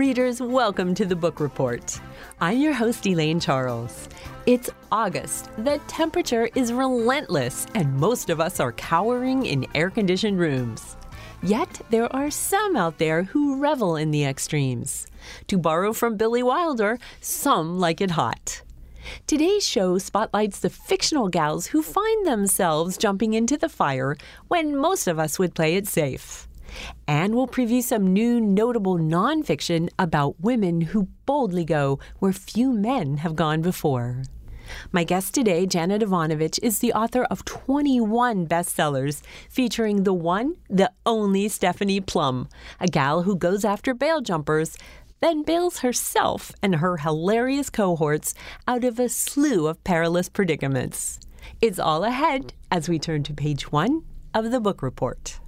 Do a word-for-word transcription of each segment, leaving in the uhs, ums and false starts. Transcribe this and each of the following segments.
readers, welcome to the Book Report. I'm your host, Elaine Charles. It's August, the temperature is relentless, and most of us are cowering in air-conditioned rooms. Yet, there are some out there who revel in the extremes. To borrow from Billy Wilder, some like it hot. Today's show spotlights the fictional gals who find themselves jumping into the fire when most of us would play it safe. And we'll preview some new notable nonfiction about women who boldly go where few men have gone before. My guest today, Janet Evanovich, is the author of twenty-one bestsellers featuring the one, the only Stephanie Plum, a gal who goes after bail jumpers, then bails herself and her hilarious cohorts out of a slew of perilous predicaments. It's all ahead as we turn to page one of the Book Report.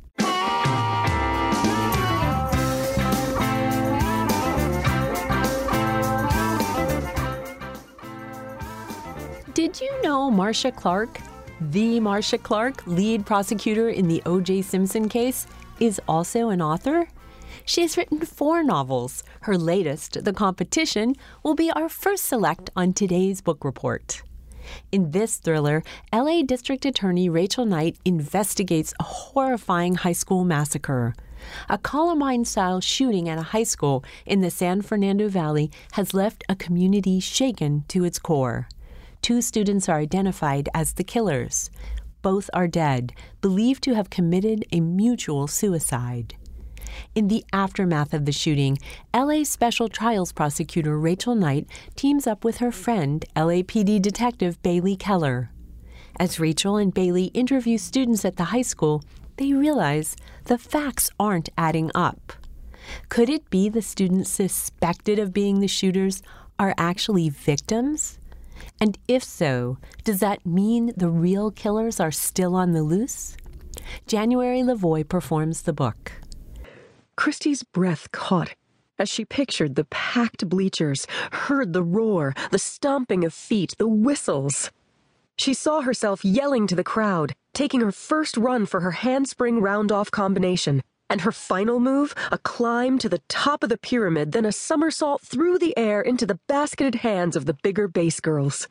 Did you know Marcia Clark, the Marcia Clark, lead prosecutor in the O J Simpson case, is also an author? She has written four novels. Her latest, The Competition, will be our first select on today's Book Report. In this thriller, L A District Attorney Rachel Knight investigates a horrifying high school massacre. A Columbine-style shooting at a high school in the San Fernando Valley has left a community shaken to its core. Two students are identified as the killers. Both are dead, believed to have committed a mutual suicide. In the aftermath of the shooting, L A Special Trials Prosecutor Rachel Knight teams up with her friend, L A P D Detective Bailey Keller. As Rachel and Bailey interview students at the high school, they realize the facts aren't adding up. Could it be the students suspected of being the shooters are actually victims? And if so, does that mean the real killers are still on the loose? January Lavoie performs the book. Christy's breath caught as she pictured the packed bleachers, heard the roar, the stomping of feet, the whistles. She saw herself yelling to the crowd, taking her first run for her handspring round-off combination, and her final move, a climb to the top of the pyramid, then a somersault through the air into the basketed hands of the bigger base girls.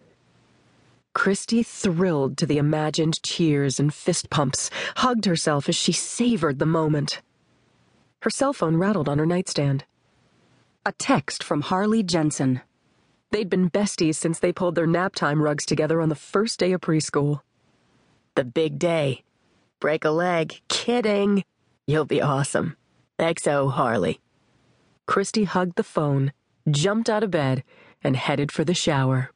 Christy thrilled to the imagined cheers and fist pumps, hugged herself as she savored the moment. Her cell phone rattled on her nightstand. A text from Harley Jensen. They'd been besties since they pulled their nap time rugs together on the first day of preschool. The big day. Break a leg. Kidding. You'll be awesome. X O, Harley. Christy hugged the phone, jumped out of bed, and headed for the shower.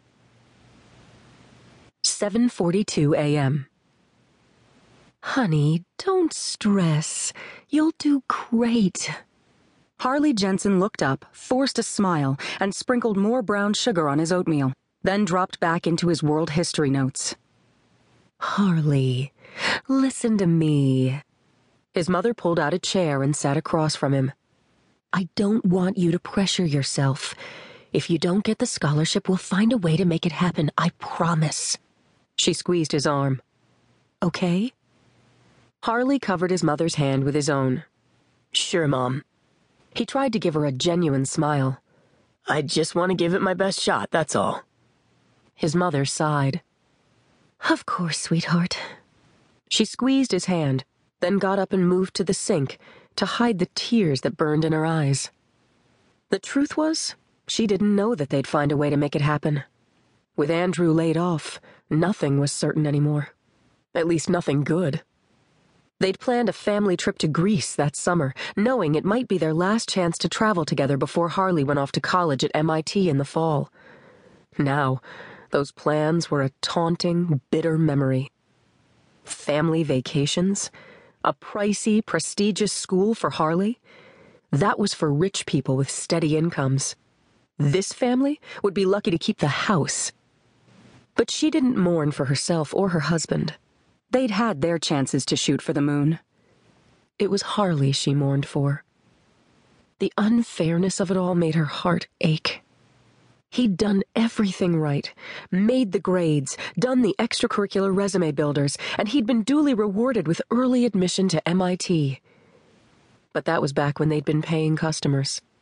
seven forty-two a.m. Honey, don't stress. You'll do great. Harley Jensen looked up, forced a smile, and sprinkled more brown sugar on his oatmeal, then dropped back into his world history notes. Harley, listen to me. His mother pulled out a chair and sat across from him. I don't want you to pressure yourself. If you don't get the scholarship, we'll find a way to make it happen, I promise. She squeezed his arm. Okay? Harley covered his mother's hand with his own. Sure, Mom. He tried to give her a genuine smile. I just want to give it my best shot, that's all. His mother sighed. Of course, sweetheart. She squeezed his hand, then got up and moved to the sink to hide the tears that burned in her eyes. The truth was, she didn't know that they'd find a way to make it happen. With Andrew laid off, nothing was certain anymore. At least nothing good. They'd planned a family trip to Greece that summer, knowing it might be their last chance to travel together before Harley went off to college at M I T in the fall. Now, those plans were a taunting, bitter memory. Family vacations? A pricey, prestigious school for Harley? That was for rich people with steady incomes. This family would be lucky to keep the house. But she didn't mourn for herself or her husband. They'd had their chances to shoot for the moon. It was Harley she mourned for. The unfairness of it all made her heart ache. He'd done everything right, made the grades, done the extracurricular resume builders, and he'd been duly rewarded with early admission to M I T. But that was back when they'd been paying customers.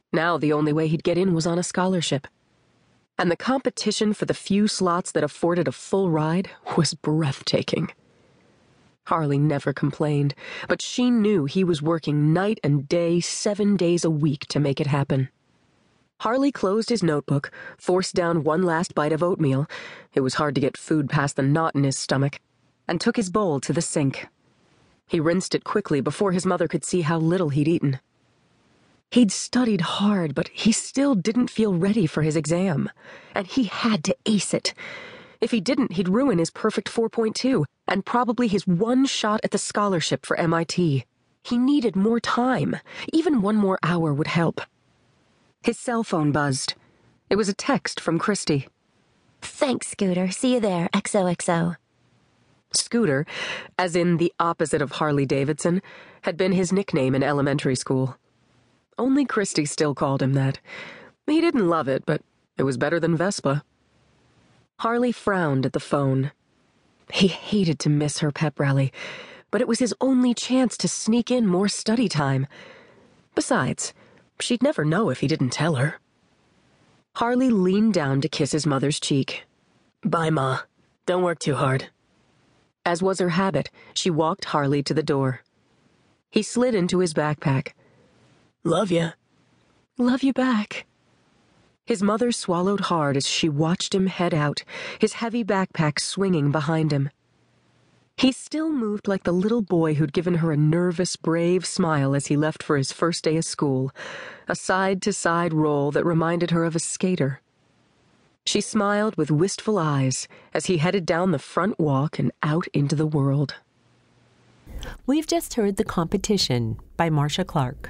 Now the only way he'd get in was on a scholarship. And the competition for the few slots that afforded a full ride was breathtaking. Harley never complained, but she knew he was working night and day, seven days a week to make it happen. Harley closed his notebook, forced down one last bite of oatmeal — it was hard to get food past the knot in his stomach — and took his bowl to the sink. He rinsed it quickly before his mother could see how little he'd eaten. He'd studied hard, but he still didn't feel ready for his exam, and he had to ace it. If he didn't, he'd ruin his perfect four point two, and probably his one shot at the scholarship for M I T. He needed more time. Even one more hour would help. His cell phone buzzed. It was a text from Christy. Thanks, Scooter. See you there, X O X O. Scooter, as in the opposite of Harley Davidson, had been his nickname in elementary school. Only Christy still called him that. He didn't love it, but it was better than Vespa. Harley frowned at the phone. He hated to miss her pep rally, but it was his only chance to sneak in more study time. Besides, she'd never know if he didn't tell her. Harley leaned down to kiss his mother's cheek. "Bye, Ma. Don't work too hard." As was her habit, she walked Harley to the door. He slid into his backpack. "Love ya." "Love you back." His mother swallowed hard as she watched him head out, his heavy backpack swinging behind him. He still moved like the little boy who'd given her a nervous, brave smile as he left for his first day of school, a side-to-side roll that reminded her of a skater. She smiled with wistful eyes as he headed down the front walk and out into the world. We've just heard The Competition by Marcia Clark.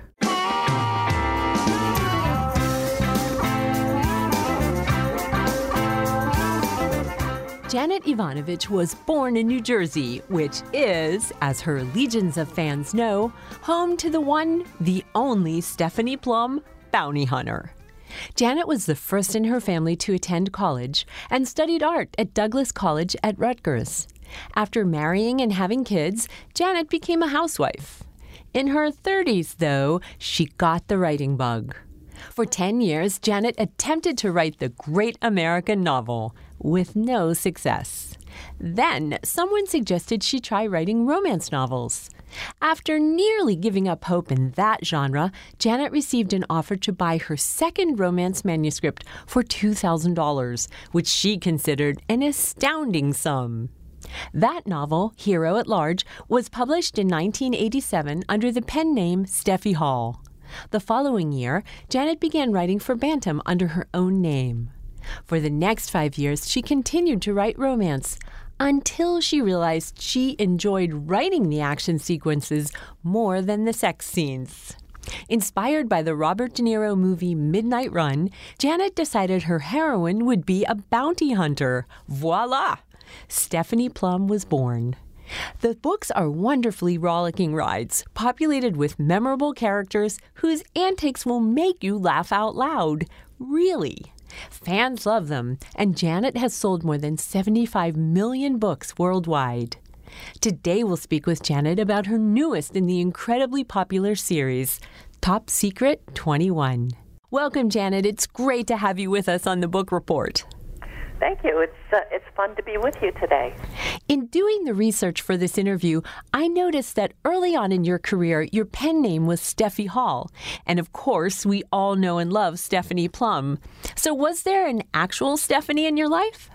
Janet Evanovich was born in New Jersey, which is, as her legions of fans know, home to the one, the only Stephanie Plum, bounty hunter. Janet was the first in her family to attend college and studied art at Douglas College at Rutgers. After marrying and having kids, Janet became a housewife. In her thirties, though, she got the writing bug. For ten years, Janet attempted to write the great American novel, with no success. Then, someone suggested she try writing romance novels. After nearly giving up hope in that genre, Janet received an offer to buy her second romance manuscript for two thousand dollars, which she considered an astounding sum. That novel, Hero at Large, was published in nineteen eighty-seven under the pen name Steffi Hall. The following year, Janet began writing for Bantam under her own name. For the next five years, she continued to write romance, until she realized she enjoyed writing the action sequences more than the sex scenes. Inspired by the Robert De Niro movie Midnight Run, Janet decided her heroine would be a bounty hunter. Voila! Stephanie Plum was born. The books are wonderfully rollicking rides, populated with memorable characters whose antics will make you laugh out loud. Really. Fans love them, and Janet has sold more than seventy-five million books worldwide. Today we'll speak with Janet about her newest in the incredibly popular series, Top Secret twenty-one. Welcome, Janet. It's great to have you with us on the Book Report. Thank you. It's uh, it's fun to be with you today. In doing the research for this interview, I noticed that early on in your career, your pen name was Steffi Hall. And of course, we all know and love Stephanie Plum. So was there an actual Stephanie in your life?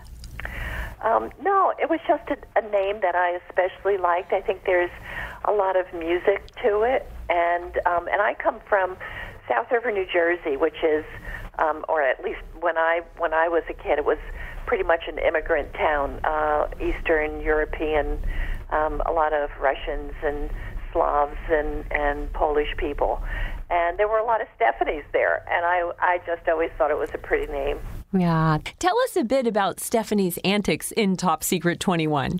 Um, no, it was just a, a name that I especially liked. I think there's a lot of music to it. And, um, and I come from South River, New Jersey, which is, um, or at least when I when I was a kid, it was pretty much an immigrant town, uh, Eastern European, um, a lot of Russians and Slavs and, and Polish people. And there were a lot of Stephanies there, and I, I just always thought it was a pretty name. Yeah. Tell us a bit about Stephanie's antics in Top Secret twenty-one.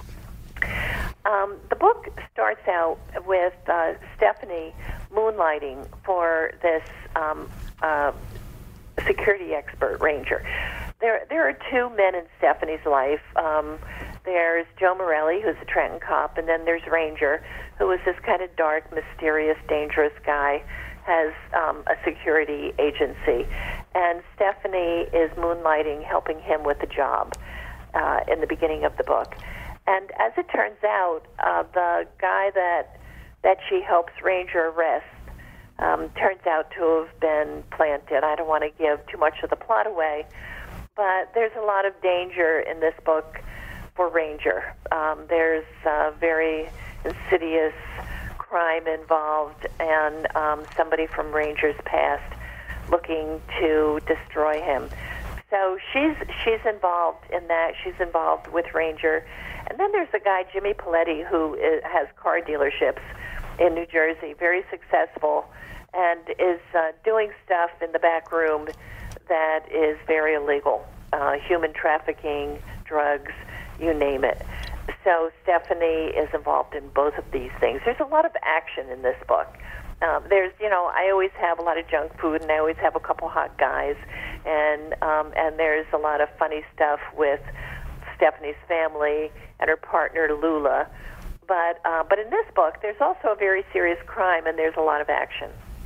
Um, the book starts out with uh, Stephanie moonlighting for this um, uh, security expert ranger. There, there are two men in Stephanie's life. Um, there's Joe Morelli, who's a Trenton cop, and then there's Ranger, who is this kind of dark, mysterious, dangerous guy, has um, a security agency, and Stephanie is moonlighting, helping him with the job uh, in the beginning of the book. And as it turns out, uh, the guy that that she helps Ranger arrest um, turns out to have been planted. I don't want to give too much of the plot away, but there's a lot of danger in this book for Ranger. Um, there's uh, very insidious crime involved, and um, somebody from Ranger's past looking to destroy him. So she's she's involved in that. She's involved with Ranger. And then there's a guy, Jimmy Paletti, who is, has car dealerships in New Jersey, very successful, and is uh, doing stuff in the back room that is very illegal, uh, human trafficking, drugs, you name it. So Stephanie is involved in both of these things. There's a lot of action in this book. Um, there's, you know, I always have a lot of junk food, and I always have a couple hot guys, and um, and there's a lot of funny stuff with Stephanie's family and her partner Lula. But uh, but in this book, there's also a very serious crime, and there's a lot of action.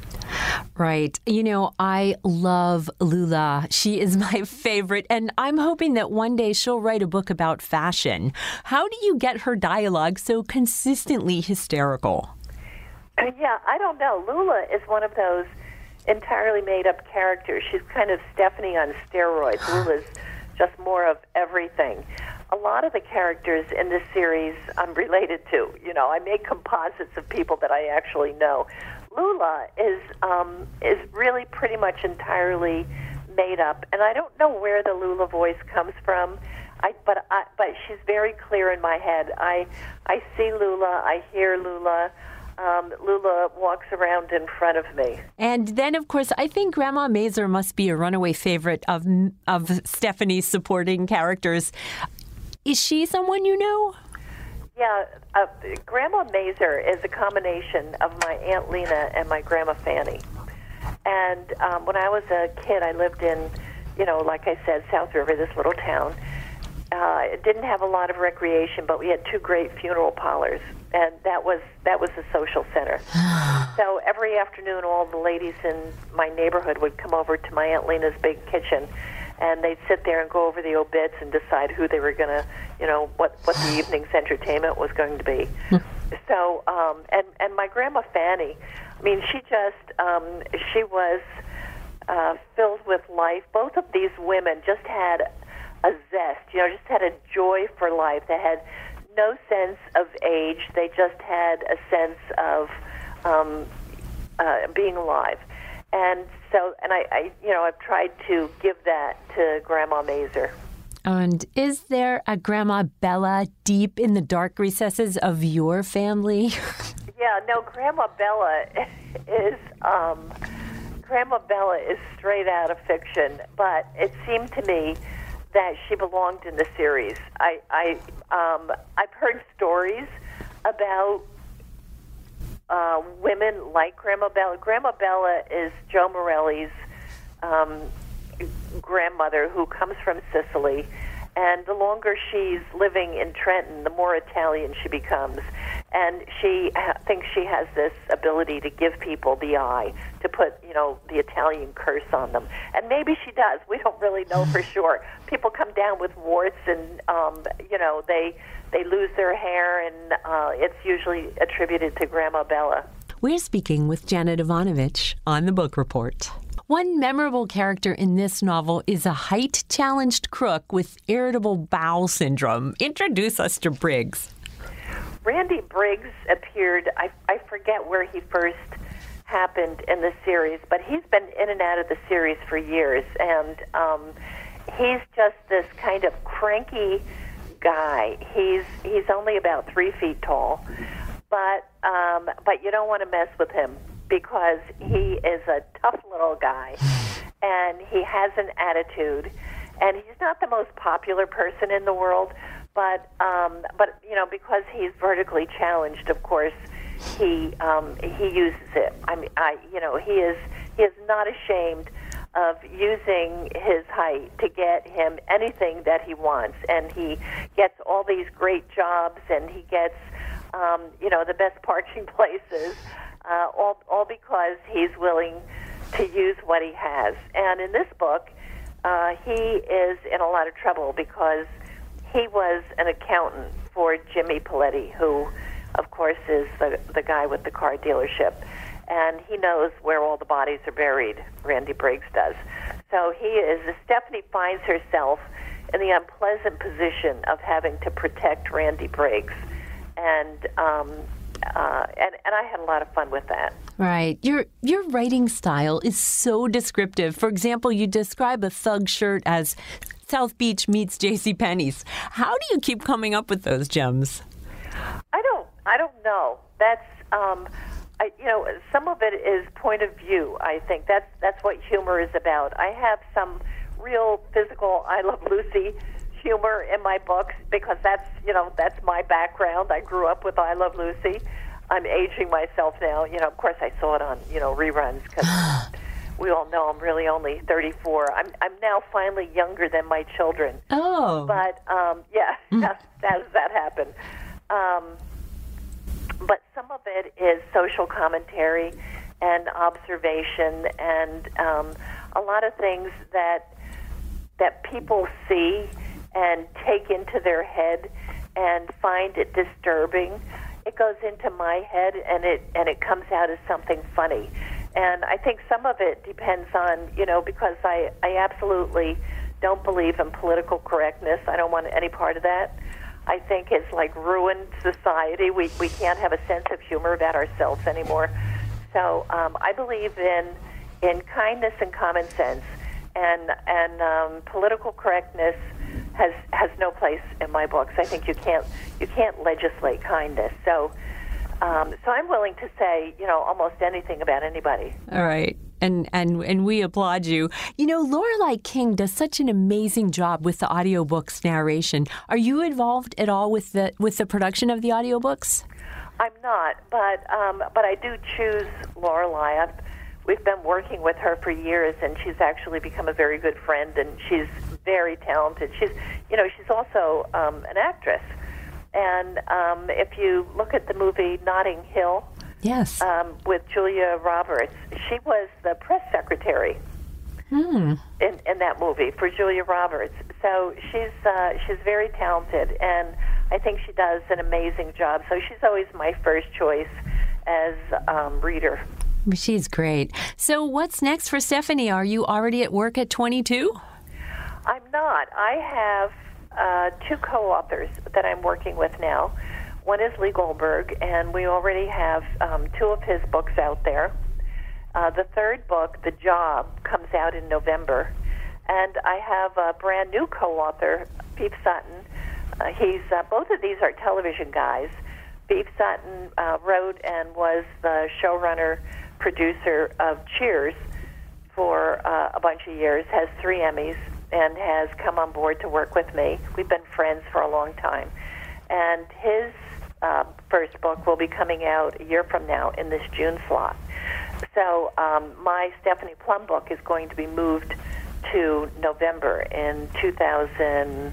Right. You know, I love Lula. She is my favorite, and I'm hoping that one day she'll write a book about fashion. How do you get her dialogue so consistently hysterical? Yeah, I don't know. Lula is one of those entirely made-up characters. She's kind of Stephanie on steroids. Lula's just more of everything. A lot of the characters in this series I'm related to. You know, I make composites of people that I actually know. Lula is um, is really pretty much entirely made up, and I don't know where the Lula voice comes from. I, but I, but she's very clear in my head. I I see Lula, I hear Lula. Um, Lula walks around in front of me. And then, of course, I think Grandma Mazer must be a runaway favorite of of Stephanie's supporting characters. Is she someone you know? Yeah, uh, Grandma Mazer is a combination of my Aunt Lena and my Grandma Fanny. And um, when I was a kid, I lived in, you know, like I said, South River, this little town. Uh, it didn't have a lot of recreation, but we had two great funeral parlors, and that was that was the social center. So every afternoon, all the ladies in my neighborhood would come over to my Aunt Lena's big kitchen, and they'd sit there and go over the obits and decide who they were going to, you know, what, what the evening's entertainment was going to be. So, um, and, and my Grandma Fanny, I mean, she just, um, she was uh, filled with life. Both of these women just had a zest, you know, just had a joy for life. They had no sense of age. They just had a sense of um, uh, being alive. And so, and I, I, you know, I've tried to give that to Grandma Mazer. And is there a Grandma Bella deep in the dark recesses of your family? Yeah, no, Grandma Bella is, um, Grandma Bella is straight out of fiction, but it seemed to me that she belonged in the series. I, I, um, I've heard stories about uh, women like Grandma Bella. Grandma Bella is Joe Morelli's um, grandmother, who comes from Sicily, and the longer she's living in Trenton, the more Italian she becomes. And she ha- thinks she has this ability to give people the eye, to put, you know, the Italian curse on them. And maybe she does. We don't really know for sure. People come down with warts, and, um, you know, they they lose their hair, and uh, it's usually attributed to Grandma Bella. We're speaking with Janet Ivanovich on The Book Report. One memorable character in this novel is a height-challenged crook with irritable bowel syndrome. Introduce us to Briggs. Randy Briggs appeared, I, I forget where he first happened in the series, but he's been in and out of the series for years, and um, he's just this kind of cranky guy. He's he's only about three feet tall, but um, but you don't want to mess with him because he is a tough little guy, and he has an attitude, and he's not the most popular person in the world. But um, but you know, because he's vertically challenged, of course, he um, he uses it. I mean, I you know, he is he is not ashamed of using his height to get him anything that he wants, and he gets all these great jobs, and he gets um, you know, the best parking places. uh, all, all because he's willing to use what he has. And in this book, uh, he is in a lot of trouble because he was an accountant for Jimmy Paletti, who, of course, is the, the guy with the car dealership. And he knows where all the bodies are buried, Randy Briggs does. So he is, Stephanie finds herself in the unpleasant position of having to protect Randy Briggs. And um, uh, and and I had a lot of fun with that. Right. Your your writing style is so descriptive. For example, you describe a thug shirt as South Beach meets JCPenney's. How do you keep coming up with those gems? I don't I don't know. That's um, I, you know, some of it is point of view. I think that's that's what humor is about. I have some real physical I Love Lucy humor in my books because that's, you know, that's my background. I grew up with I Love Lucy. I'm aging myself now. You know, of course I saw it on, you know, reruns because we all know I'm really only thirty-four. I'm I'm now finally younger than my children. Oh. But, um, yeah, how, how does that happen? Um, but some of it is social commentary and observation and um, a lot of things that that people see and take into their head and find it disturbing. It goes into my head and it and it comes out as something funny. And I think some of it depends on, you know, because I, I absolutely don't believe in political correctness. I don't want any part of that. I think it's like ruined society. We we can't have a sense of humor about ourselves anymore. So um, I believe in in kindness and common sense, and and um, political correctness has has no place in my books. I think you can't you can't legislate kindness. So um, so I'm willing to say, you know, almost anything about anybody. All right. And and and we applaud you. You know, Lorelei King does such an amazing job with the audiobooks narration. Are you involved at all with the with the production of the audiobooks? I'm not, but um, but I do choose Lorelei. I've, we've been working with her for years, and she's actually become a very good friend, and she's very talented. She's, you know, she's also um, an actress. And um, if you look at the movie Notting Hill, yes, um, with Julia Roberts, she was the press secretary hmm. in, in that movie for Julia Roberts. So she's uh, she's very talented, and I think she does an amazing job. So she's always my first choice as um, reader. She's great. So what's next for Stephanie? Are you already at work at twenty-two? I'm not. I have uh, two co-authors that I'm working with now. One is Lee Goldberg, and we already have um, two of his books out there. Uh, the third book, The Job, comes out in November. And I have a brand new co-author, Beef Sutton. Uh, he's uh, both of these are television guys. Beef Sutton uh, wrote and was the showrunner, producer of Cheers for uh, a bunch of years, has three Emmys, and has come on board to work with me. We've been friends for a long time. And his uh, first book will be coming out a year from now in this June slot. So um, my Stephanie Plum book is going to be moved to November in two thousand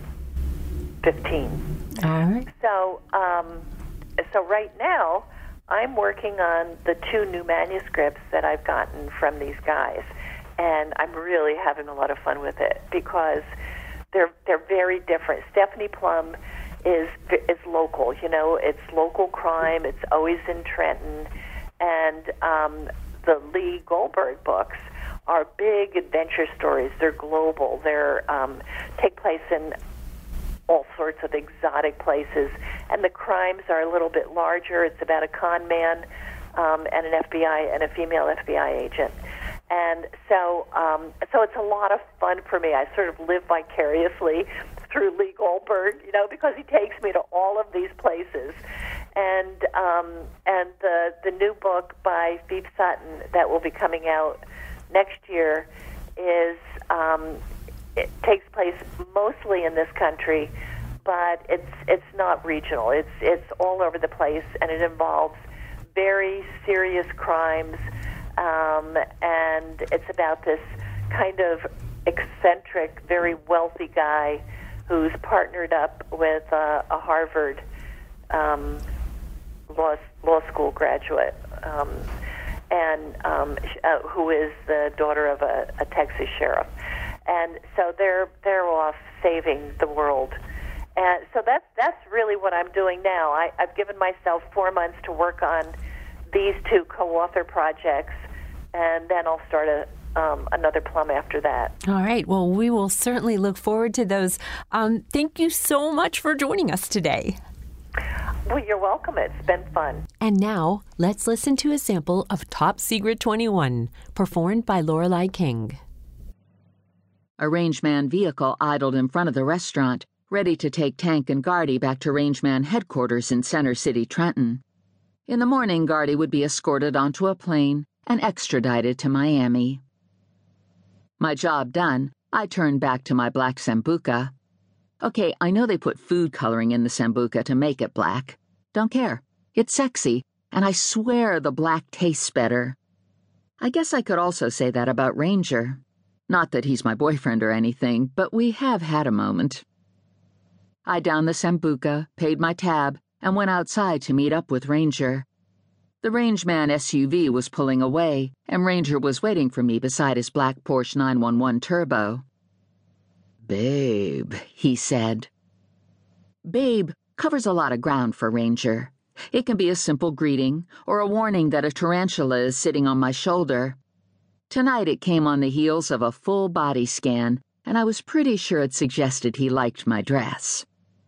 fifteen. All right. So, um, so right now, I'm working on the two new manuscripts that I've gotten from these guys, and I'm really having a lot of fun with it because they're they're very different. Stephanie Plum is is local, you know, it's local crime. It's always in Trenton, and um, the Lee Goldberg books are big adventure stories. They're global. They're um, take place in all sorts of exotic places, and the crimes are a little bit larger. It's about a con man um, and an F B I and a female F B I agent, and so um, so it's a lot of fun for me. I sort of live vicariously through Lee Goldberg, you know, because he takes me to all of these places. And um, and the the new book by Beef Sutton that will be coming out next year is um, it takes place mostly in this country, but it's it's not regional. It's it's all over the place, and it involves very serious crimes, um, and it's about this kind of eccentric, very wealthy guy who's partnered up with uh, a Harvard um, law law school graduate. Um, and um, uh, who is the daughter of a, a Texas sheriff. And so they're they're off saving the world. And so that's that's really what I'm doing now. I, I've given myself four months to work on these two co-author projects, and then I'll start a um, another plum after that. All right. Well, we will certainly look forward to those. Um, thank you so much for joining us today. Well, you're welcome. It's been fun. And now, let's listen to a sample of Top Secret twenty-one, performed by Lorelei King. A rangeman vehicle idled in front of the restaurant, ready to take Tank and Gardy back to rangeman headquarters in Center City, Trenton. In the morning, Gardy would be escorted onto a plane and extradited to Miami. My job done, I turned back to my black Sambuca. Okay, I know they put food coloring in the Sambuca to make it black. Don't care. It's sexy, and I swear the black tastes better. I guess I could also say that about Ranger. Not that he's my boyfriend or anything, but we have had a moment. I downed the Sambuca, paid my tab, and went outside to meet up with Ranger. The rangeman S U V was pulling away, and Ranger was waiting for me beside his black Porsche nine one one Turbo. "Babe," he said. Babe covers a lot of ground for Ranger. It can be a simple greeting, or a warning that a tarantula is sitting on my shoulder. Tonight it came on the heels of a full body scan, and I was pretty sure it suggested he liked my dress.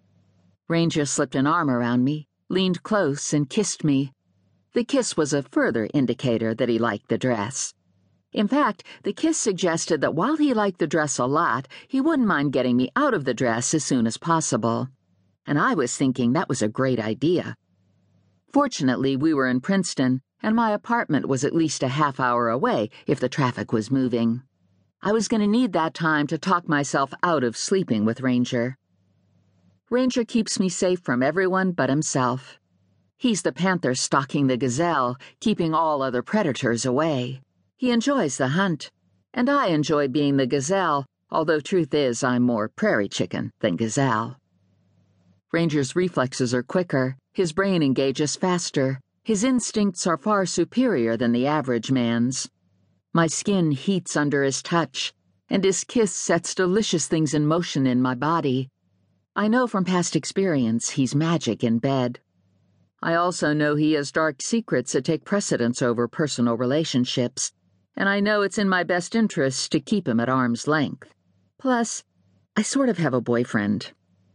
Ranger slipped an arm around me, leaned close, and kissed me. The kiss was a further indicator that he liked the dress. In fact, the kiss suggested that while he liked the dress a lot, he wouldn't mind getting me out of the dress as soon as possible. And I was thinking that was a great idea. Fortunately, we were in Princeton, and my apartment was at least a half hour away if the traffic was moving. I was going to need that time to talk myself out of sleeping with Ranger. Ranger keeps me safe from everyone but himself. He's the panther stalking the gazelle, keeping all other predators away. He enjoys the hunt, and I enjoy being the gazelle, although truth is I'm more prairie chicken than gazelle. Ranger's reflexes are quicker, his brain engages faster, his instincts are far superior than the average man's. My skin heats under his touch, and his kiss sets delicious things in motion in my body. I know from past experience he's magic in bed. I also know he has dark secrets that take precedence over personal relationships, and I know it's in my best interest to keep him at arm's length. Plus, I sort of have a boyfriend.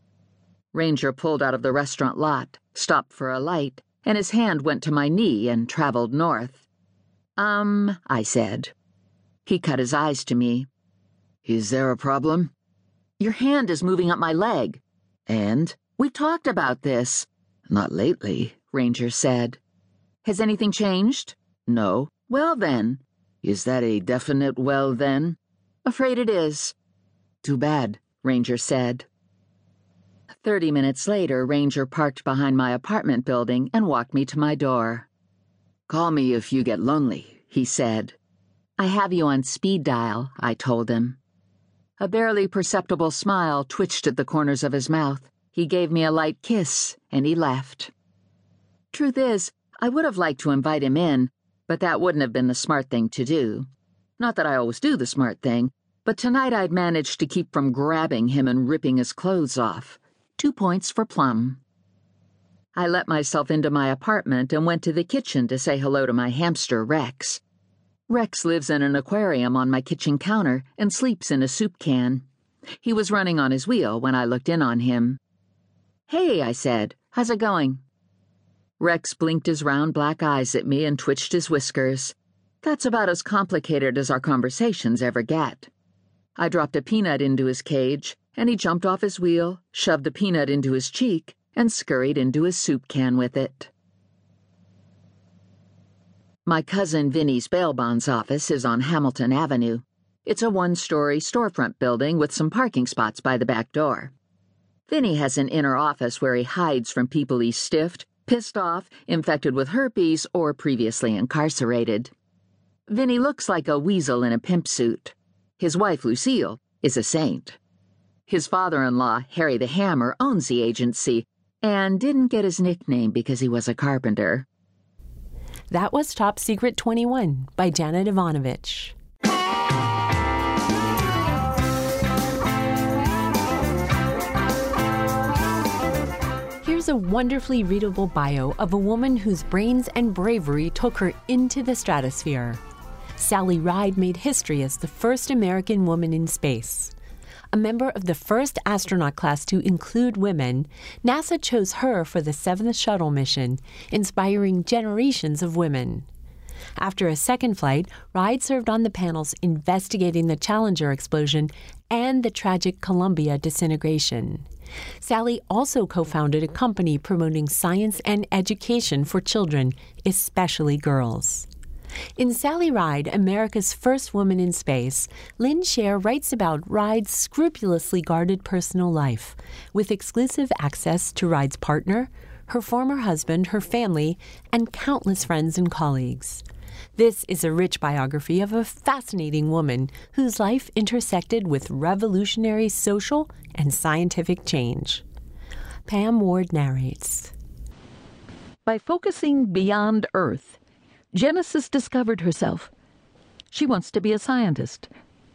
Ranger pulled out of the restaurant lot, stopped for a light, and his hand went to my knee and traveled north. Um, I said. He cut his eyes to me. Is there a problem? Your hand is moving up my leg. And? We talked about this. Not lately, Ranger said. Has anything changed? No. Well then. Is that a definite well then? Afraid it is. Too bad, Ranger said. Thirty minutes later, Ranger parked behind my apartment building and walked me to my door. Call me if you get lonely, he said. I have you on speed dial, I told him. A barely perceptible smile twitched at the corners of his mouth. He gave me a light kiss, and he left. Truth is, I would have liked to invite him in, but that wouldn't have been the smart thing to do. Not that I always do the smart thing, but tonight I'd managed to keep from grabbing him and ripping his clothes off. Two points for Plum. I let myself into my apartment and went to the kitchen to say hello to my hamster, Rex. Rex lives in an aquarium on my kitchen counter and sleeps in a soup can. He was running on his wheel when I looked in on him. Hey, I said, how's it going? Rex blinked his round black eyes at me and twitched his whiskers. That's about as complicated as our conversations ever get. I dropped a peanut into his cage, and he jumped off his wheel, shoved the peanut into his cheek, and scurried into his soup can with it. My cousin Vinny's bail bonds office is on Hamilton Avenue. It's a one-story storefront building with some parking spots by the back door. Vinny has an inner office where he hides from people he's stiffed, pissed off, infected with herpes, or previously incarcerated. Vinny looks like a weasel in a pimp suit. His wife, Lucille, is a saint. His father-in-law, Harry the Hammer, owns the agency and didn't get his nickname because he was a carpenter. That was Top Secret twenty-one by Janet Ivanovich. Here's a wonderfully readable bio of a woman whose brains and bravery took her into the stratosphere. Sally Ride made history as the first American woman in space. A member of the first astronaut class to include women, NASA chose her for the seventh shuttle mission, inspiring generations of women. After a second flight, Ride served on the panels investigating the Challenger explosion and the tragic Columbia disintegration. Sally also co-founded a company promoting science and education for children, especially girls. In Sally Ride, America's First Woman in Space, Lynn Sher writes about Ride's scrupulously guarded personal life, with exclusive access to Ride's partner, her former husband, her family, and countless friends and colleagues. This is a rich biography of a fascinating woman whose life intersected with revolutionary social and scientific change. Pam Ward narrates. By focusing beyond Earth, Genesis discovered herself. She wants to be a scientist.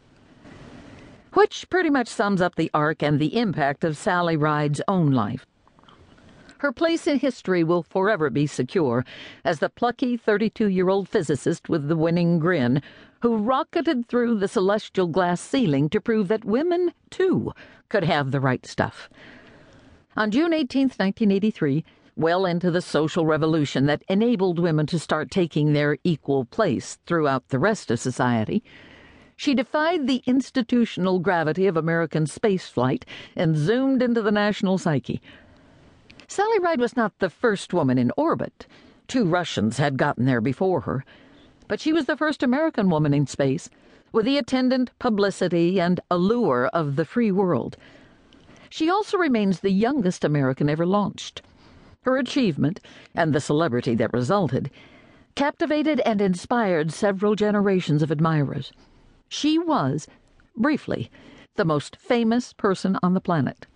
Which pretty much sums up the arc and the impact of Sally Ride's own life. Her place in history will forever be secure as the plucky thirty-two-year-old physicist with the winning grin who rocketed through the celestial glass ceiling to prove that women, too, could have the right stuff. On June eighteenth, nineteen eighty-three, well into the social revolution that enabled women to start taking their equal place throughout the rest of society, she defied the institutional gravity of American spaceflight and zoomed into the national psyche. Sally Ride was not the first woman in orbit. Two Russians had gotten there before her. But she was the first American woman in space, with the attendant publicity and allure of the free world. She also remains the youngest American ever launched. Her achievement, and the celebrity that resulted, captivated and inspired several generations of admirers. She was, briefly, the most famous person on the planet.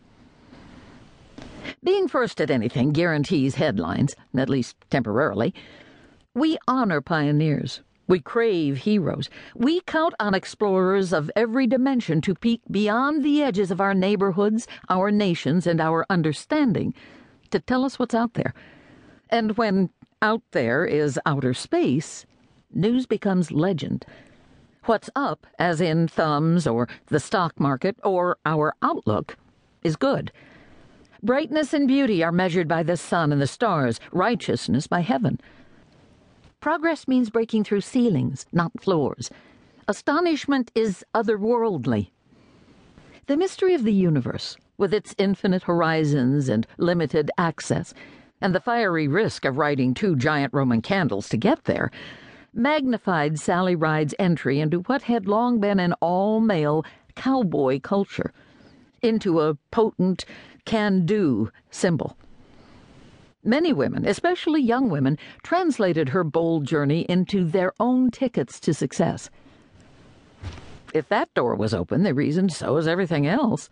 Being first at anything guarantees headlines, at least temporarily. We honor pioneers. We crave heroes. We count on explorers of every dimension to peek beyond the edges of our neighborhoods, our nations, and our understanding, to tell us what's out there. And when out there is outer space, news becomes legend. What's up, as in thumbs or the stock market or our outlook, is good. Brightness and beauty are measured by the sun and the stars, righteousness by heaven. Progress means breaking through ceilings, not floors. Astonishment is otherworldly. The mystery of the universe, with its infinite horizons and limited access, and the fiery risk of lighting two giant Roman candles to get there, magnified Sally Ride's entry into what had long been an all-male cowboy culture, into a potent can-do symbol. Many women, especially young women, translated her bold journey into their own tickets to success. If that door was open, the reason so is everything else.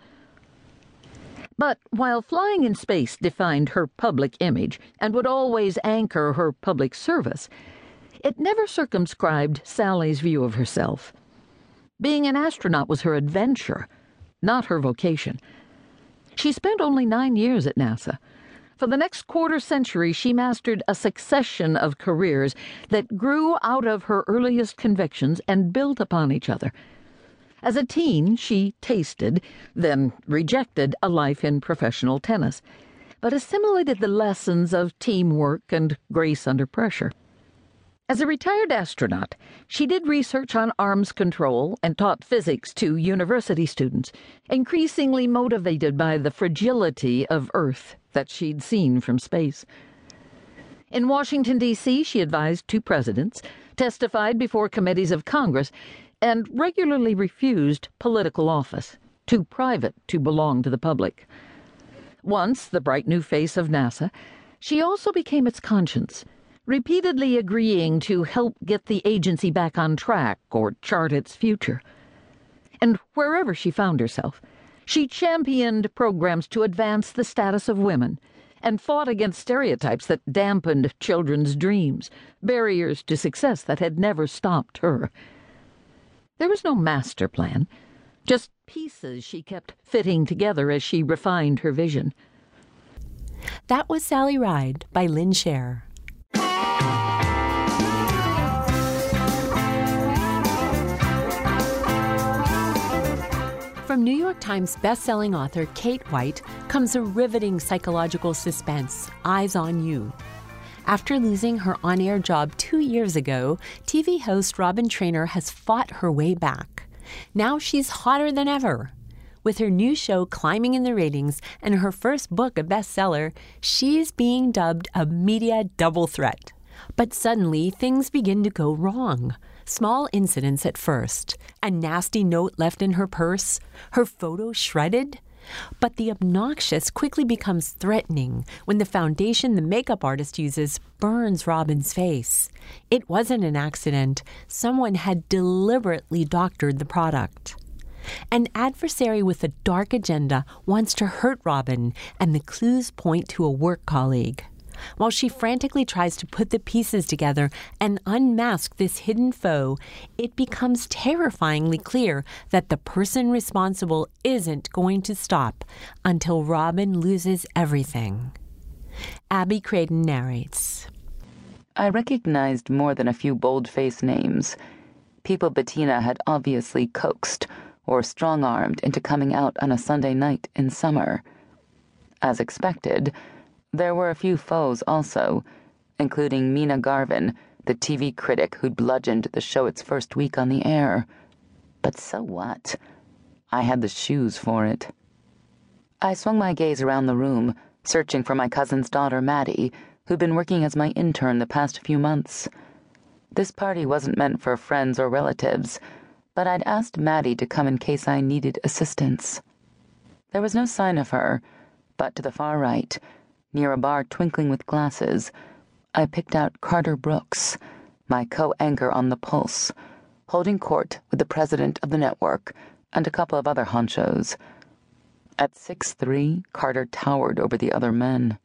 But while flying in space defined her public image and would always anchor her public service, it never circumscribed Sally's view of herself. Being an astronaut was her adventure, not her vocation. She spent only nine years at NASA. For the next quarter century, she mastered a succession of careers that grew out of her earliest convictions and built upon each other. As a teen, she tasted, then rejected a life in professional tennis, but assimilated the lessons of teamwork and grace under pressure. As a retired astronaut, she did research on arms control and taught physics to university students, increasingly motivated by the fragility of Earth that she'd seen from space. In Washington, D C, she advised two presidents, testified before committees of Congress, and regularly refused political office, too private to belong to the public. Once the bright new face of NASA, she also became its conscience, repeatedly agreeing to help get the agency back on track or chart its future. And wherever she found herself, she championed programs to advance the status of women and fought against stereotypes that dampened children's dreams, barriers to success that had never stopped her. There was no master plan, just pieces she kept fitting together as she refined her vision. That was Sally Ride by Lynn Sher. From New York Times bestselling author Kate White comes a riveting psychological suspense, Eyes on You. After losing her on-air job two years ago, T V host Robin Traynor has fought her way back. Now she's hotter than ever. With her new show climbing in the ratings and her first book a bestseller, she's being dubbed a media double threat. But suddenly, things begin to go wrong. Small incidents at first, a nasty note left in her purse, her photo shredded. But the obnoxious quickly becomes threatening when the foundation the makeup artist uses burns Robin's face. It wasn't an accident. Someone had deliberately doctored the product. An adversary with a dark agenda wants to hurt Robin, and the clues point to a work colleague. While she frantically tries to put the pieces together and unmask this hidden foe, it becomes terrifyingly clear that the person responsible isn't going to stop until Robin loses everything. Abby Craden narrates. I recognized more than a few bold-faced names. People Bettina had obviously coaxed or strong-armed into coming out on a Sunday night in summer. As expected, there were a few foes also, including Mina Garvin, the T V critic who'd bludgeoned the show its first week on the air. But so what? I had the shoes for it. I swung my gaze around the room, searching for my cousin's daughter, Maddie, who'd been working as my intern the past few months. This party wasn't meant for friends or relatives, but I'd asked Maddie to come in case I needed assistance. There was no sign of her, but to the far right, near a bar twinkling with glasses, I picked out Carter Brooks, my co-anchor on The Pulse, holding court with the president of the network and a couple of other honchos. At six three, Carter towered over the other men.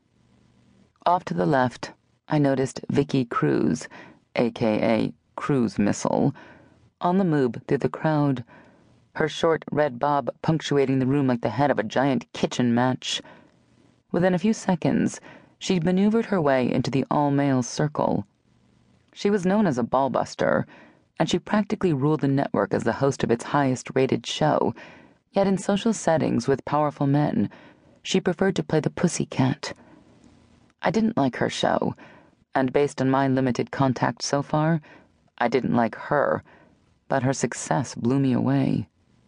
Off to the left, I noticed Vicky Cruz, a k a. Cruise Missile, on the move through the crowd, her short red bob punctuating the room like the head of a giant kitchen match. Within a few seconds, she'd maneuvered her way into the all-male circle. She was known as a ballbuster, and she practically ruled the network as the host of its highest-rated show, yet in social settings with powerful men, she preferred to play the pussycat. I didn't like her show, and based on my limited contact so far, I didn't like her, but her success blew me away.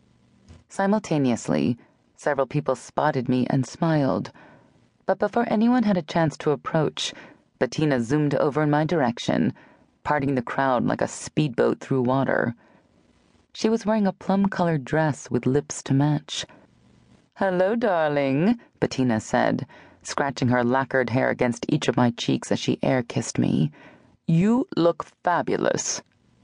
Simultaneously, several people spotted me and smiled, but before anyone had a chance to approach, Bettina zoomed over in my direction, parting the crowd like a speedboat through water. She was wearing a plum-colored dress with lips to match. "Hello, darling," Bettina said, scratching her lacquered hair against each of my cheeks as she air-kissed me. "You look fabulous."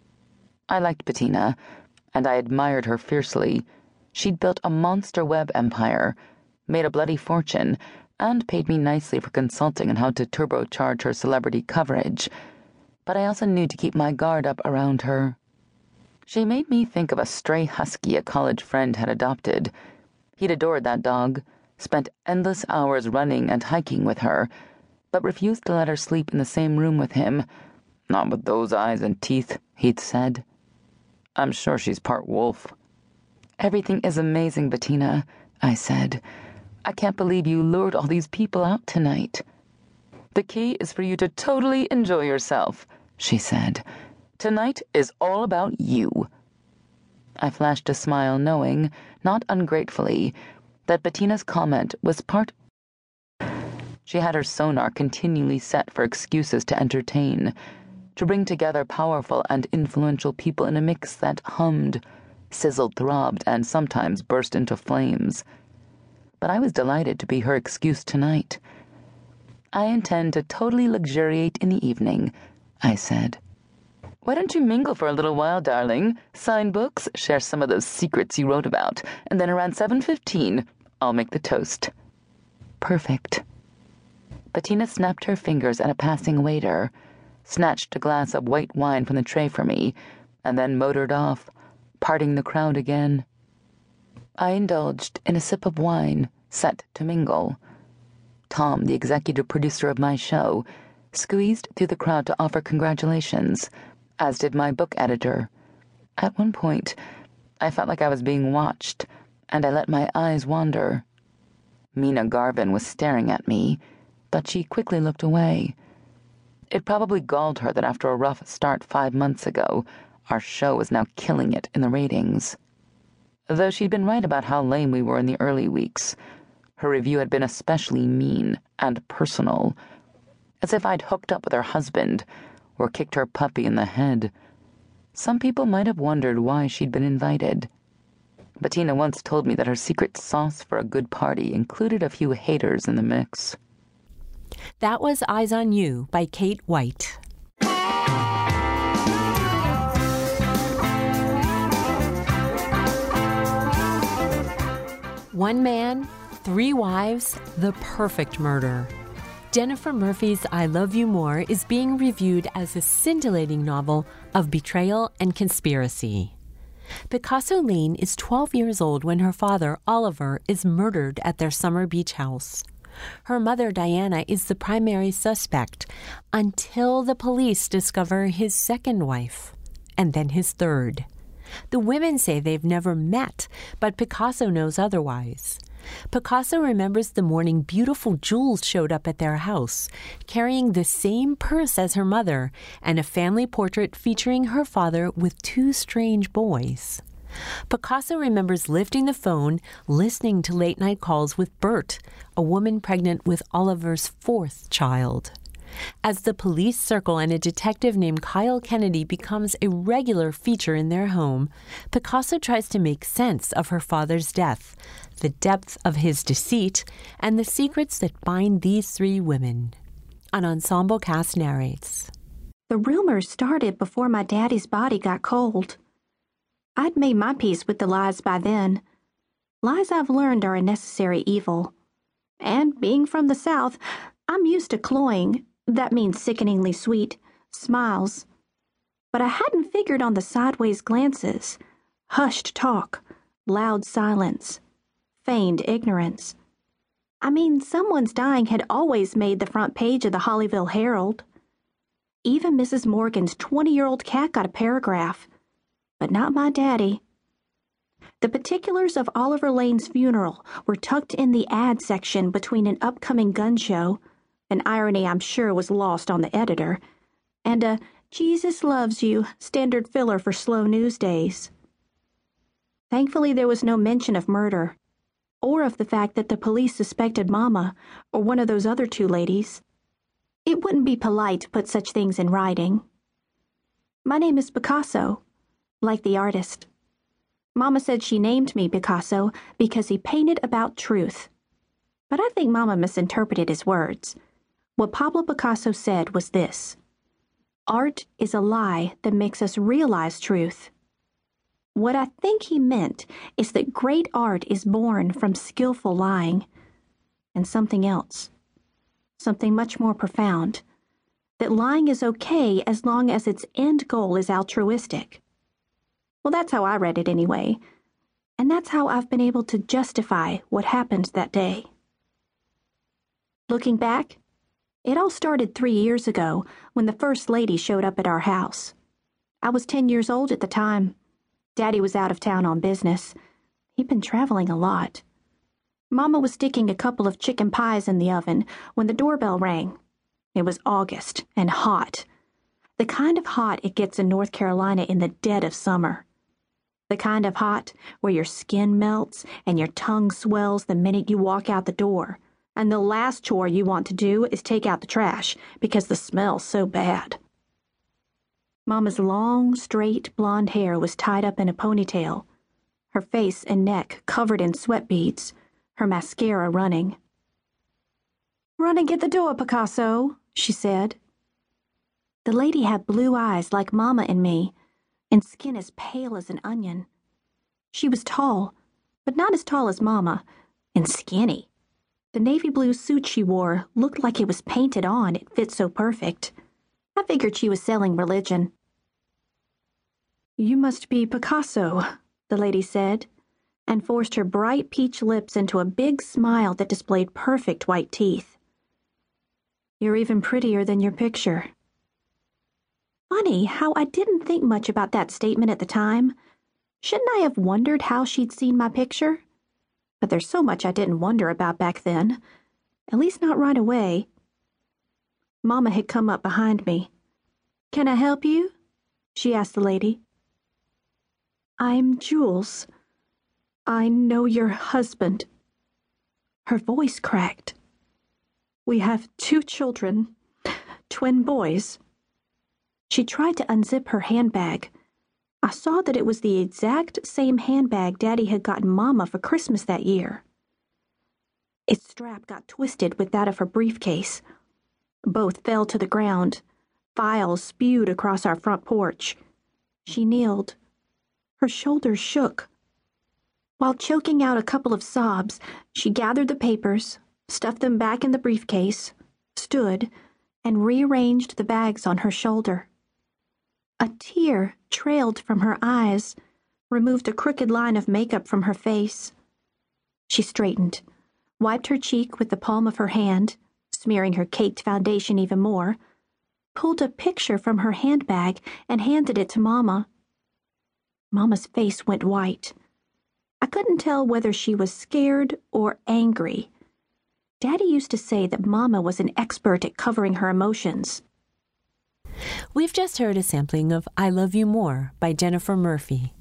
I liked Bettina, and I admired her fiercely. She'd built a monster web empire, made a bloody fortune, and paid me nicely for consulting on how to turbocharge her celebrity coverage. But I also knew to keep my guard up around her. She made me think of a stray husky a college friend had adopted. He'd adored that dog, spent endless hours running and hiking with her, but refused to let her sleep in the same room with him. "Not with those eyes and teeth," he'd said. "I'm sure she's part wolf." "Everything is amazing, Bettina," I said. "I can't believe you lured all these people out tonight." "The key is for you to totally enjoy yourself," she said. "Tonight is all about you." I flashed a smile, knowing, not ungratefully, that Bettina's comment was part. She had her sonar continually set for excuses to entertain, to bring together powerful and influential people in a mix that hummed, sizzled, throbbed, and sometimes burst into flames. But I was delighted to be her excuse tonight. "I intend to totally luxuriate in the evening," I said. "Why don't you mingle for a little while, darling? Sign books, share some of those secrets you wrote about, and then around seven fifteen, I'll make the toast." "Perfect." Bettina snapped her fingers at a passing waiter, snatched a glass of white wine from the tray for me, and then motored off, parting the crowd again. I indulged in a sip of wine, set to mingle. Tom, the executive producer of my show, squeezed through the crowd to offer congratulations, as did my book editor. At one point, I felt like I was being watched, and I let my eyes wander. Mina Garvin was staring at me, but she quickly looked away. It probably galled her that after a rough start five months ago, our show was now killing it in the ratings. Though she'd been right about how lame we were in the early weeks, her review had been especially mean and personal, as if I'd hooked up with her husband or kicked her puppy in the head. Some people might have wondered why she'd been invited. Bettina once told me that her secret sauce for a good party included a few haters in the mix. That was Eyes on You by Kate White. One man, three wives, the perfect murder. Jennifer Murphy's I Love You More is being reviewed as a scintillating novel of betrayal and conspiracy. Picasso Lane is twelve years old when her father, Oliver, is murdered at their summer beach house. Her mother, Diana, is the primary suspect until the police discover his second wife, and then his third. The women say they've never met, but Picasso knows otherwise. Picasso remembers the morning beautiful Jules showed up at their house, carrying the same purse as her mother and a family portrait featuring her father with two strange boys. Picasso remembers lifting the phone, listening to late-night calls with Bert, a woman pregnant with Oliver's fourth child. As the police circle and a detective named Kyle Kennedy becomes a regular feature in their home, Picasso tries to make sense of her father's death, the depth of his deceit, and the secrets that bind these three women. An ensemble cast narrates. The rumors started before my daddy's body got cold. I'd made my peace with the lies by then. Lies I've learned are a necessary evil. And being from the South, I'm used to cloying, that means sickeningly sweet, smiles. But I hadn't figured on the sideways glances, hushed talk, loud silence, feigned ignorance. I mean, someone's dying had always made the front page of the Hollyville Herald. Even Missus Morgan's twenty-year-old cat got a paragraph. But not my daddy. The particulars of Oliver Lane's funeral were tucked in the ad section between an upcoming gun show, an irony I'm sure was lost on the editor, and a Jesus loves you standard filler for slow news days. Thankfully, there was no mention of murder, or of the fact that the police suspected Mama or one of those other two ladies. It wouldn't be polite to put such things in writing. My name is Picasso, like the artist. Mama said she named me Picasso because he painted about truth. But I think Mama misinterpreted his words. What Pablo Picasso said was this: art is a lie that makes us realize truth. What I think he meant is that great art is born from skillful lying, and something else, something much more profound, that lying is okay as long as its end goal is altruistic. Well, that's how I read it anyway, and that's how I've been able to justify what happened that day. Looking back, it all started three years ago when the First Lady showed up at our house. I was ten years old at the time. Daddy was out of town on business. He'd been traveling a lot. Mama was sticking a couple of chicken pies in the oven when the doorbell rang. It was August and hot. The kind of hot it gets in North Carolina in the dead of summer. The kind of hot where your skin melts and your tongue swells the minute you walk out the door, and the last chore you want to do is take out the trash because the smell's so bad. Mama's long, straight blonde hair was tied up in a ponytail, her face and neck covered in sweat beads, her mascara running. "Run and get the door, Picasso," she said. The lady had blue eyes like Mama and me, and skin as pale as an onion. She was tall, but not as tall as Mama, and skinny. The navy blue suit she wore looked like it was painted on, it fit so perfect. I figured she was selling religion. "You must be Picasso," the lady said, and forced her bright peach lips into a big smile that displayed perfect white teeth. "You're even prettier than your picture." Funny how I didn't think much about that statement at the time. Shouldn't I have wondered how she'd seen my picture? But there's so much I didn't wonder about back then, at least not right away. Mama had come up behind me. "Can I help you?" she asked the lady. "I'm Jules. I know your husband." Her voice cracked. "We have two children, twin boys." She tried to unzip her handbag. I saw that it was the exact same handbag Daddy had gotten Mama for Christmas that year. Its strap got twisted with that of her briefcase. Both fell to the ground. Files spewed across our front porch. She kneeled. Her shoulders shook. While choking out a couple of sobs, she gathered the papers, stuffed them back in the briefcase, stood, and rearranged the bags on her shoulder. A tear trailed from her eyes, removed a crooked line of makeup from her face. She straightened, wiped her cheek with the palm of her hand, smearing her caked foundation even more, pulled a picture from her handbag and handed it to Mama. Mama's face went white. I couldn't tell whether she was scared or angry. Daddy used to say that Mama was an expert at covering her emotions. We've just heard a sampling of I Love You More by Jennifer Murphy.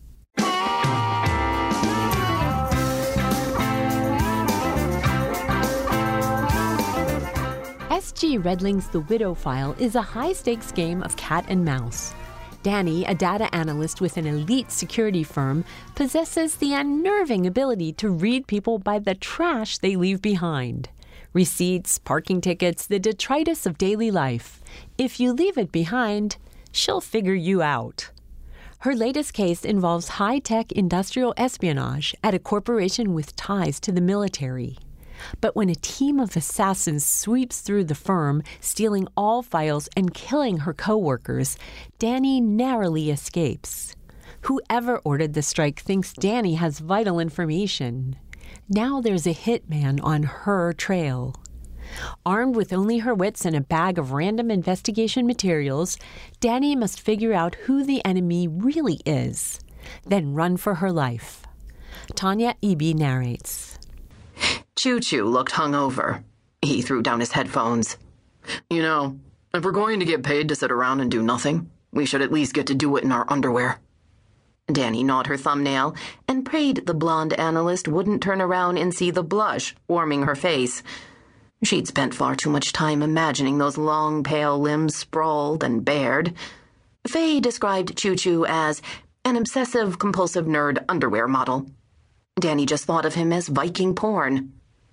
S G Redling's The Widow File is a high-stakes game of cat and mouse. Danny, a data analyst with an elite security firm, possesses the unnerving ability to read people by the trash they leave behind. Receipts, parking tickets, the detritus of daily life. If you leave it behind, she'll figure you out. Her latest case involves high-tech industrial espionage at a corporation with ties to the military. But when a team of assassins sweeps through the firm, stealing all files and killing her co-workers, Danny narrowly escapes. Whoever ordered the strike thinks Danny has vital information. Now there's a hitman on her trail. Armed with only her wits and a bag of random investigation materials, Danny must figure out who the enemy really is, then run for her life. Tanya Eby narrates. Choo-Choo looked hungover. He threw down his headphones. "You know, if we're going to get paid to sit around and do nothing, we should at least get to do it in our underwear." Danny gnawed her thumbnail and prayed the blonde analyst wouldn't turn around and see the blush warming her face. She'd spent far too much time imagining those long, pale limbs sprawled and bared. Faye described Choo-Choo as an obsessive-compulsive nerd underwear model. Danny just thought of him as Viking porn.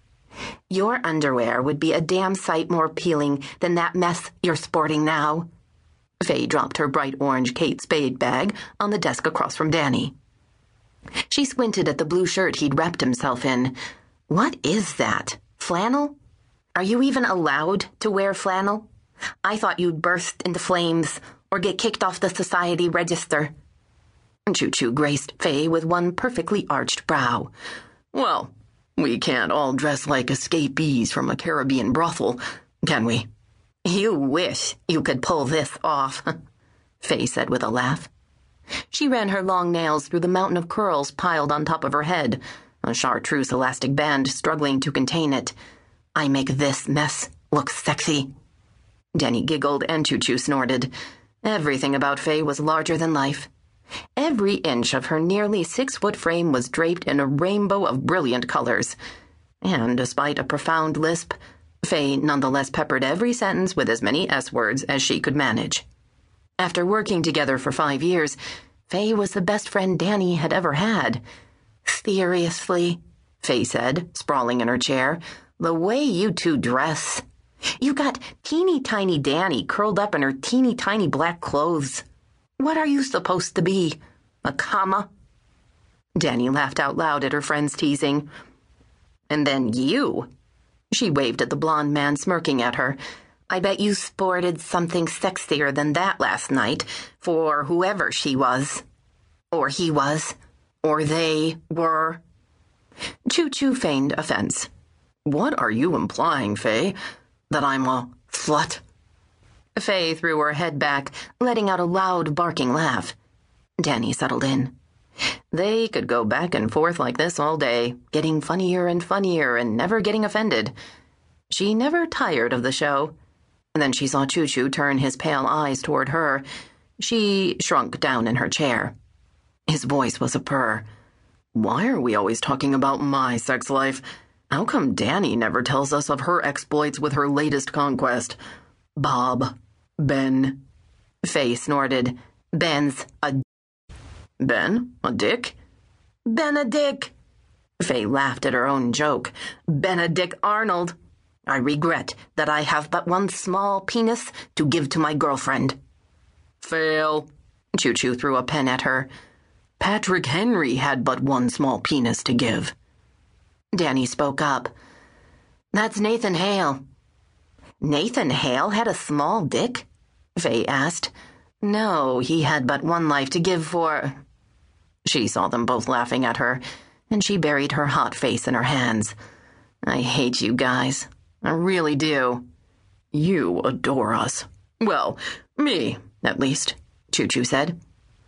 "Your underwear would be a damn sight more appealing than that mess you're sporting now." Faye dropped her bright orange Kate Spade bag on the desk across from Danny. She squinted at the blue shirt he'd wrapped himself in. "What is that? Flannel? Are you even allowed to wear flannel? I thought you'd burst into flames or get kicked off the society register." Choo-Choo graced Faye with one perfectly arched brow. "Well, we can't all dress like escapees from a Caribbean brothel, can we?" "You wish you could pull this off," Faye said with a laugh. She ran her long nails through the mountain of curls piled on top of her head, a chartreuse elastic band struggling to contain it. "I make this mess look sexy." Danny giggled and Choo-Choo snorted. Everything about Faye was larger than life. Every inch of her nearly six-foot frame was draped in a rainbow of brilliant colors. And despite a profound lisp, Faye nonetheless peppered every sentence with as many S-words as she could manage. After working together for five years, Faye was the best friend Danny had ever had. "Seriously," Faye said, sprawling in her chair, "the way you two dress. You got teeny-tiny Danny curled up in her teeny-tiny black clothes. What are you supposed to be? A comma?" Danny laughed out loud at her friend's teasing. "And then you," She waved at the blonde man smirking at her. I bet you sported something sexier than that last night for whoever she was. Or he was. Or they were. Choo-Choo feigned offense. What are you implying, Faye? That I'm a slut? Faye threw her head back, letting out a loud, barking laugh. Danny settled in. They could go back and forth like this all day, getting funnier and funnier and never getting offended. She never tired of the show. Then she saw Choo-Choo turn his pale eyes toward her. She shrunk down in her chair. His voice was a purr. Why are we always talking about my sex life? How come Danny never tells us of her exploits with her latest conquest? Bob. Ben. Faye snorted. Ben's a d- Ben? A dick? Benedict. Faye laughed at her own joke. Benedict Arnold. I regret that I have but one small penis to give to my girlfriend. Fail. Choo-Choo threw a pen at her. Patrick Henry had but one small penis to give. Danny spoke up. That's Nathan Hale. Nathan Hale had a small dick? Faye asked. No, he had but one life to give for... She saw them both laughing at her, and she buried her hot face in her hands. I hate you guys. I really do. You adore us. Well, me, at least, Choo-Choo said.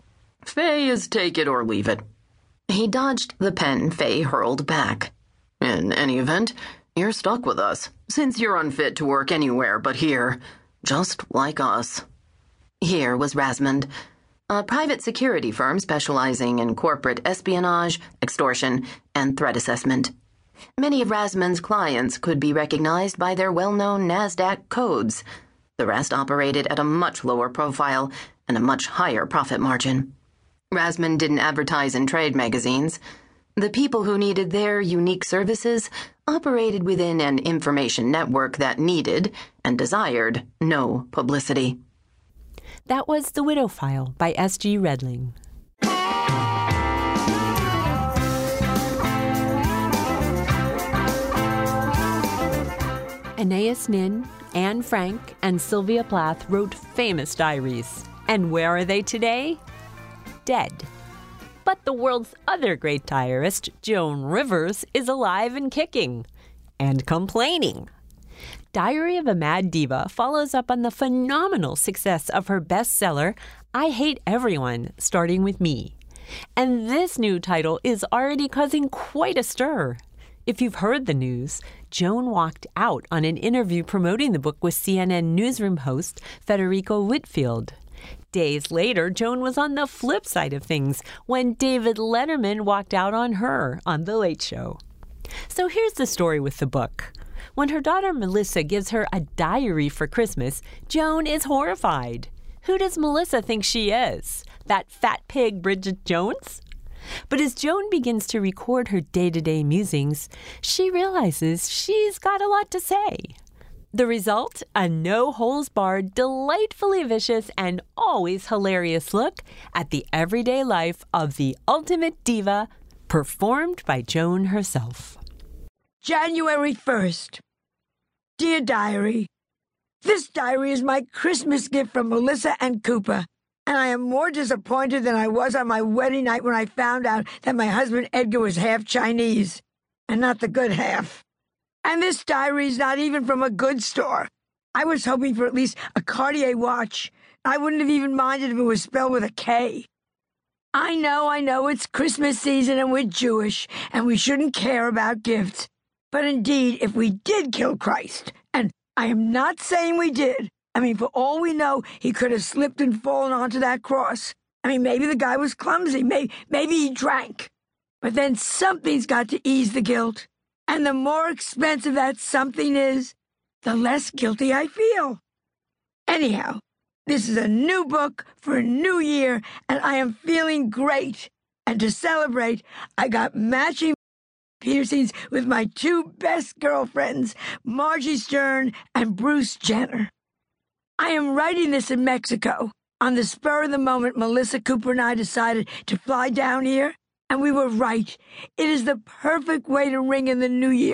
Faye is take it or leave it. He dodged the pen Faye hurled back. In any event, you're stuck with us, since you're unfit to work anywhere but here, just like us. Here was Rasmond, a private security firm specializing in corporate espionage, extortion, and threat assessment. Many of Rasmond's clients could be recognized by their well-known NASDAQ codes. The rest operated at a much lower profile and a much higher profit margin. Rasmond didn't advertise in trade magazines. The people who needed their unique services operated within an information network that needed and desired no publicity. That was The Widow File by S G Redling. Anais Nin, Anne Frank, and Sylvia Plath wrote famous diaries. And where are they today? Dead. But the world's other great diarist, Joan Rivers, is alive and kicking. And complaining. Diary of a Mad Diva follows up on the phenomenal success of her bestseller, I Hate Everyone, Starting With Me. And this new title is already causing quite a stir. If you've heard the news, Joan walked out on an interview promoting the book with C N N newsroom host Federico Whitfield. Days later, Joan was on the flip side of things when David Letterman walked out on her on The Late Show. So here's the story with the book. When her daughter Melissa gives her a diary for Christmas, Joan is horrified. Who does Melissa think she is? That fat pig Bridget Jones? But as Joan begins to record her day-to-day musings, she realizes she's got a lot to say. The result? A no-holes-barred, delightfully vicious, and always hilarious look at the everyday life of the ultimate diva, performed by Joan herself. January first. Dear Diary, this diary is my Christmas gift from Melissa and Cooper, and I am more disappointed than I was on my wedding night when I found out that my husband Edgar was half Chinese, and not the good half. And this diary is not even from a good store. I was hoping for at least a Cartier watch. I wouldn't have even minded if it was spelled with a K. I know, I know, it's Christmas season and we're Jewish, and we shouldn't care about gifts. But indeed, if we did kill Christ, and I am not saying we did, I mean, for all we know, he could have slipped and fallen onto that cross. I mean, maybe the guy was clumsy, maybe, maybe he drank. But then something's got to ease the guilt. And the more expensive that something is, the less guilty I feel. Anyhow, this is a new book for a new year, and I am feeling great. And to celebrate, I got matching piercings with my two best girlfriends, Margie Stern and Bruce Jenner. I am writing this in Mexico. On the spur of the moment, Melissa Cooper and I decided to fly down here. And we were right. It is the perfect way to ring in the new year.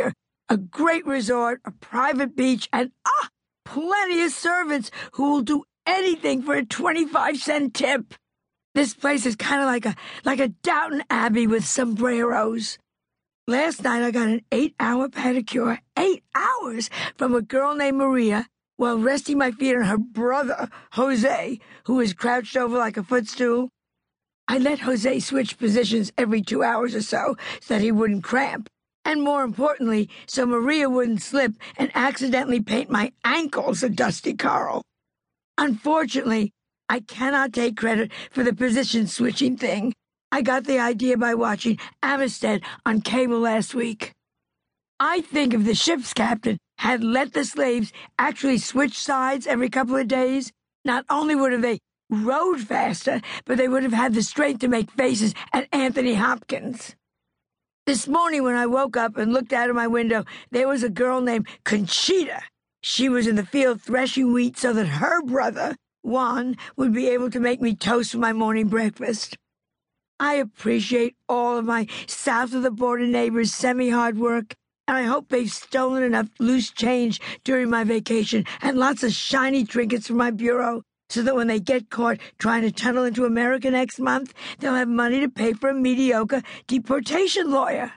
a great resort, a private beach, and ah, plenty of servants who will do anything for a twenty-five cent tip. This place is kind of like a like a Downton Abbey with sombreros. Last night I got an eight-hour pedicure, eight hours, from a girl named Maria, while resting my feet on her brother, Jose, who was crouched over like a footstool. I let Jose switch positions every two hours or so so that he wouldn't cramp, and more importantly, so Maria wouldn't slip and accidentally paint my ankles a dusty coral. Unfortunately, I cannot take credit for the position switching thing. I got the idea by watching Amistad on cable last week. I think if the ship's captain had let the slaves actually switch sides every couple of days, not only would have they rowed faster, but they would have had the strength to make faces at Anthony Hopkins. This morning when I woke up and looked out of my window, there was a girl named Conchita. She was in the field threshing wheat so that her brother, Juan, would be able to make me toast for my morning breakfast. I appreciate all of my south-of-the-border neighbors' semi-hard work, and I hope they've stolen enough loose change during my vacation and lots of shiny trinkets from my bureau so that when they get caught trying to tunnel into America next month, they'll have money to pay for a mediocre deportation lawyer.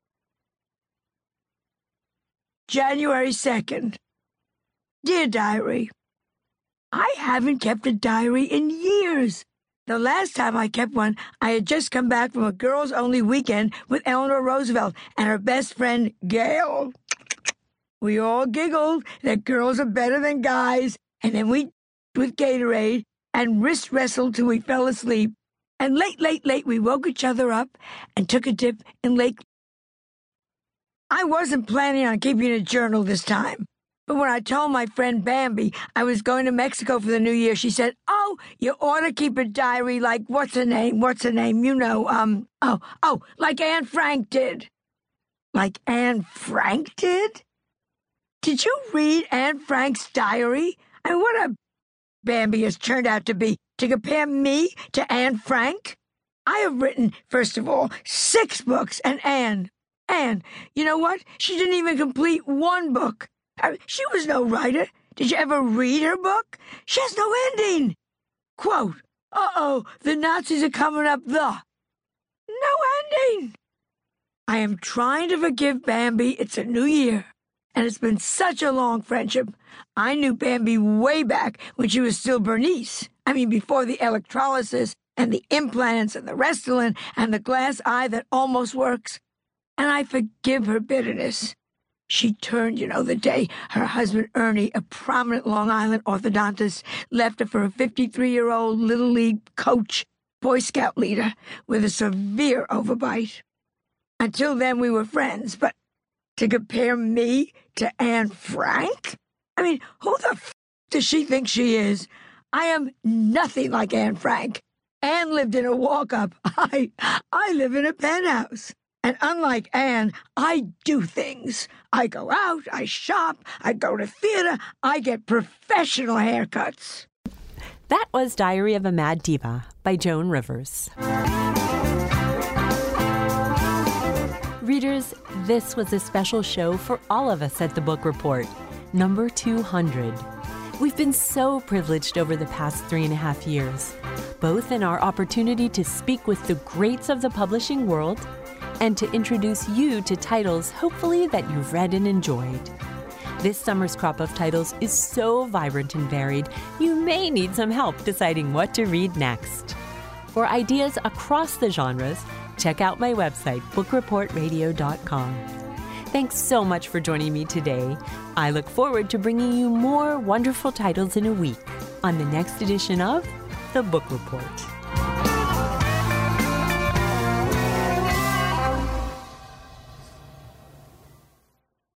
January second. Dear Diary, I haven't kept a diary in years. The last time I kept one, I had just come back from a girls-only weekend with Eleanor Roosevelt and her best friend, Gail. We all giggled that girls are better than guys, and then we with Gatorade and wrist wrestled till we fell asleep. And late, late, late, we woke each other up and took a dip in Lake. I wasn't planning on keeping a journal this time. But when I told my friend Bambi I was going to Mexico for the New Year, she said, oh, you ought to keep a diary like, what's her name, what's her name, you know, um, oh, oh, like Anne Frank did. Like Anne Frank did? Did you read Anne Frank's diary? I mean, what a Bambi has turned out to be, to compare me to Anne Frank. I have written, first of all, six books, and Anne, Anne, you know what? She didn't even complete one book. I mean, she was no writer. Did you ever read her book? She has no ending. Quote, uh-oh, the Nazis are coming up the... No ending. I am trying to forgive Bambi. It's a new year, and it's been such a long friendship. I knew Bambi way back when she was still Bernice. I mean, before the electrolysis and the implants and the Restylane and the glass eye that almost works. And I forgive her bitterness. She turned, you know, the day her husband, Ernie, a prominent Long Island orthodontist, left her for a fifty-three-year-old Little League coach, Boy Scout leader, with a severe overbite. Until then, we were friends, but to compare me to Anne Frank? I mean, who the f*** does she think she is? I am nothing like Anne Frank. Anne lived in a walk-up. I, I live in a penthouse. And unlike Anne, I do things. I go out, I shop, I go to theater, I get professional haircuts. That was Diary of a Mad Diva by Joan Rivers. Readers, this was a special show for all of us at the Book Report, number two hundred. We've been so privileged over the past three and a half years, both in our opportunity to speak with the greats of the publishing world and to introduce you to titles hopefully that you've read and enjoyed. This summer's crop of titles is so vibrant and varied, you may need some help deciding what to read next. For ideas across the genres, check out my website, book report radio dot com. Thanks so much for joining me today. I look forward to bringing you more wonderful titles in a week on the next edition of The Book Report.